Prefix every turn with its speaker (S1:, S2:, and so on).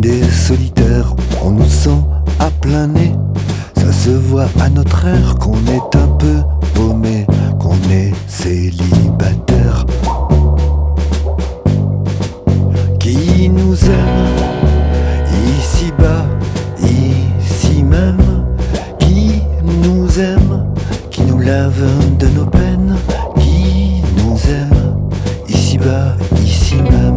S1: des solitaires, on nous sent à plein nez. Ça se voit à notre air qu'on est un peu paumé, qu'on est célibataire. Qui nous aime ici-bas, ici même, qui nous aime, qui nous lave de nos peines, qui nous aime ici-bas, ici même.